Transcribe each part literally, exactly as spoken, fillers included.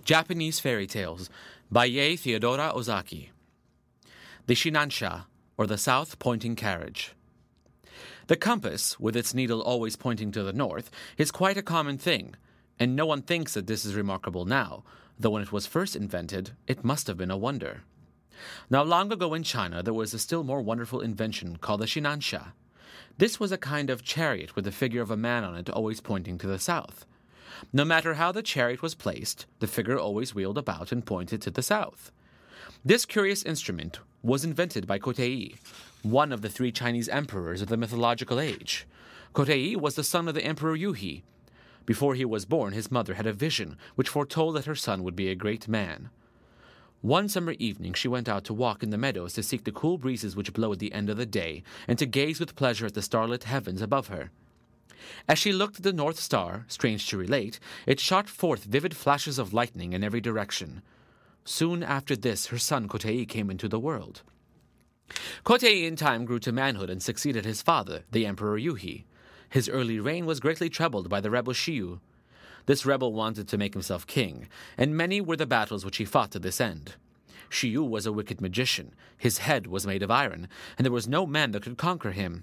Japanese Fairy Tales by Yae Theodora Ozaki. The Shinansha, or the South Pointing Carriage. The compass, with its needle always pointing to the north, is quite a common thing, and no one thinks that this is remarkable now, though when it was first invented, it must have been a wonder. Now, long ago in China, there was a still more wonderful invention called the Shinansha. This was a kind of chariot with the figure of a man on it always pointing to the south. No matter how the chariot was placed, the figure always wheeled about and pointed to the south. This curious instrument was invented by Kotei, one of the three Chinese emperors of the mythological age. Kotei was the son of the Emperor Yuhi. Before he was born, his mother had a vision which foretold that her son would be a great man. One summer evening she went out to walk in the meadows to seek the cool breezes which blow at the end of the day, and to gaze with pleasure at the starlit heavens above her. As she looked at the North Star, strange to relate, it shot forth vivid flashes of lightning in every direction. Soon after this, her son Kotei came into the world. Kotei in time grew to manhood and succeeded his father, the Emperor Yuhi. His early reign was greatly troubled by the rebel Shiyu. This rebel wanted to make himself king, and many were the battles which he fought to this end. Shiyu was a wicked magician, his head was made of iron, and there was no man that could conquer him.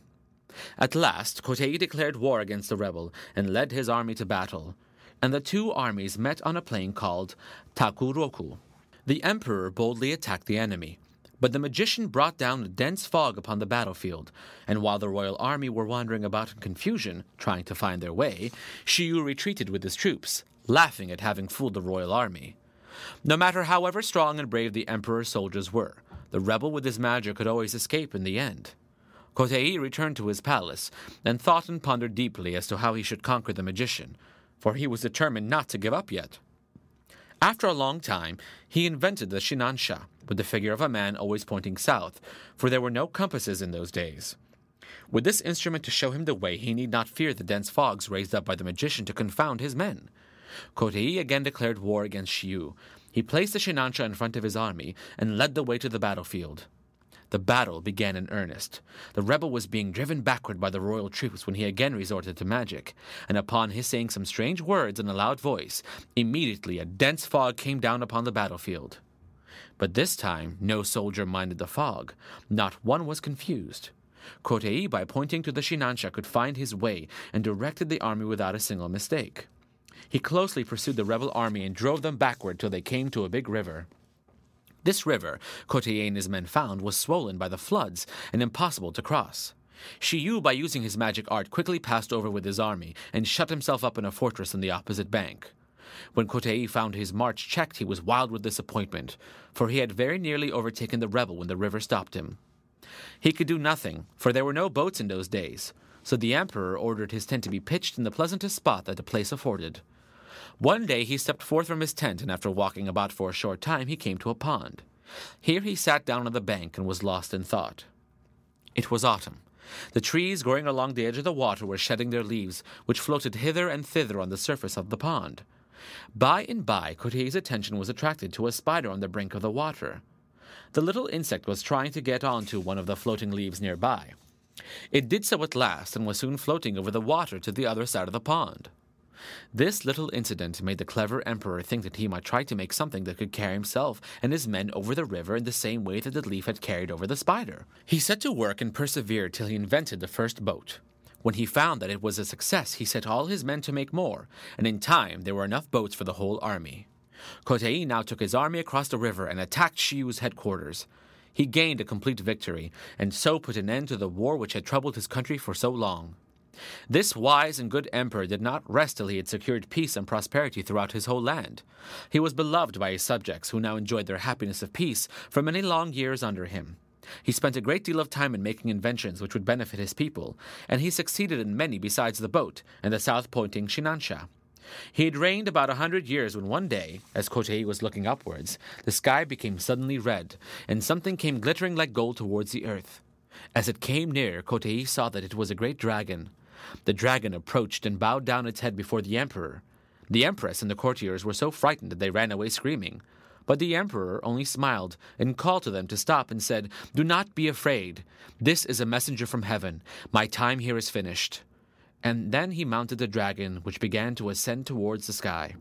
At last, Kotei declared war against the rebel and led his army to battle, and the two armies met on a plain called Takuroku. The emperor boldly attacked the enemy, but the magician brought down a dense fog upon the battlefield, and while the royal army were wandering about in confusion, trying to find their way, Shiyu retreated with his troops, laughing at having fooled the royal army. No matter however strong and brave the emperor's soldiers were, the rebel with his magic could always escape in the end. Kotei returned to his palace, and thought and pondered deeply as to how he should conquer the magician, for he was determined not to give up yet. After a long time, he invented the Shinansha, with the figure of a man always pointing south, for there were no compasses in those days. With this instrument to show him the way, he need not fear the dense fogs raised up by the magician to confound his men. Kotei again declared war against Shiyu. He placed the Shinansha in front of his army, and led the way to the battlefield. The battle began in earnest. The rebel was being driven backward by the royal troops when he again resorted to magic, and upon his saying some strange words in a loud voice, immediately a dense fog came down upon the battlefield. But this time no soldier minded the fog. Not one was confused. Kotei, by pointing to the Shinansha, could find his way and directed the army without a single mistake. He closely pursued the rebel army and drove them backward till they came to a big river. This river, Kotei and his men found, was swollen by the floods and impossible to cross. Shiyu, by using his magic art, quickly passed over with his army and shut himself up in a fortress on the opposite bank. When Kotei found his march checked, he was wild with disappointment, for he had very nearly overtaken the rebel when the river stopped him. He could do nothing, for there were no boats in those days, so the emperor ordered his tent to be pitched in the pleasantest spot that the place afforded. One day he stepped forth from his tent, and after walking about for a short time, he came to a pond. Here he sat down on the bank and was lost in thought. It was autumn. The trees growing along the edge of the water were shedding their leaves, which floated hither and thither on the surface of the pond. By and by, Kotei's attention was attracted to a spider on the brink of the water. The little insect was trying to get onto one of the floating leaves nearby. It did so at last, and was soon floating over the water to the other side of the pond. This little incident made the clever emperor think that he might try to make something that could carry himself and his men over the river in the same way that the leaf had carried over the spider. He set to work and persevered till he invented the first boat. When he found that it was a success, he set all his men to make more, and in time there were enough boats for the whole army. Kotei now took his army across the river and attacked Shiyu's headquarters. He gained a complete victory, and so put an end to the war which had troubled his country for so long. This wise and good emperor did not rest till he had secured peace and prosperity throughout his whole land. He was beloved by his subjects, who now enjoyed their happiness of peace for many long years under him. He spent a great deal of time in making inventions which would benefit his people, and he succeeded in many besides the boat and the south-pointing Shinansha. He had reigned about a hundred years when one day, as Kotei was looking upwards, the sky became suddenly red, and something came glittering like gold towards the earth. As it came near, Kotei saw that it was a great dragon. The dragon approached and bowed down its head before the emperor. The empress and the courtiers were so frightened that they ran away screaming. But the emperor only smiled and called to them to stop and said, "Do not be afraid. This is a messenger from heaven. My time here is finished." And then he mounted the dragon, which began to ascend towards the sky.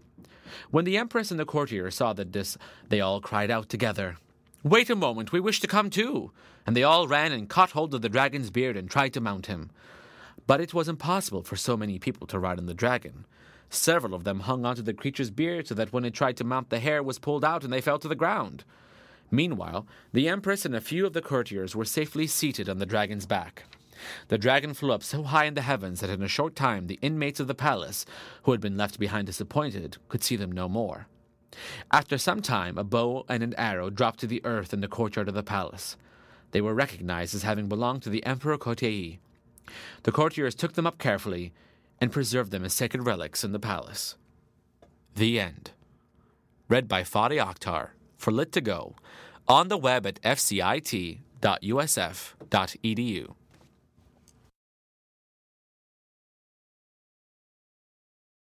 When the Empress and the courtiers saw that this, they all cried out together, "Wait a moment, we wish to come too!" And they all ran and caught hold of the dragon's beard and tried to mount him. But it was impossible for so many people to ride on the dragon. Several of them hung onto the creature's beard so that when it tried to mount, the hair was pulled out and they fell to the ground. Meanwhile, the Empress and a few of the courtiers were safely seated on the dragon's back. The dragon flew up so high in the heavens that in a short time the inmates of the palace, who had been left behind disappointed, could see them no more. After some time, a bow and an arrow dropped to the earth in the courtyard of the palace. They were recognized as having belonged to the Emperor Kotei. The courtiers took them up carefully and preserved them as sacred relics in the palace. The end. Read by Fadi Akhtar for Lit to Go, on the web at f c i t dot u s f dot e d u.